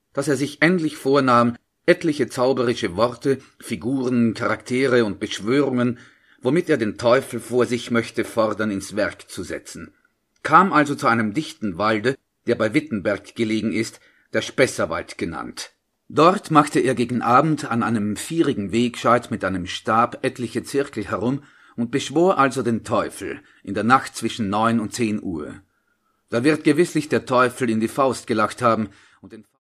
dass er sich endlich vornahm, etliche zauberische Worte, Figuren, Charaktere und Beschwörungen, womit er den Teufel vor sich möchte fordern, ins Werk zu setzen, kam also zu einem dichten Walde, der bei Wittenberg gelegen ist, der Spesserwald genannt. Dort machte er gegen Abend an einem vierigen Wegscheid mit einem Stab etliche Zirkel herum und beschwor also den Teufel in der Nacht zwischen 9 und 10 Uhr. Da wird gewisslich der Teufel in die Faust gelacht haben und den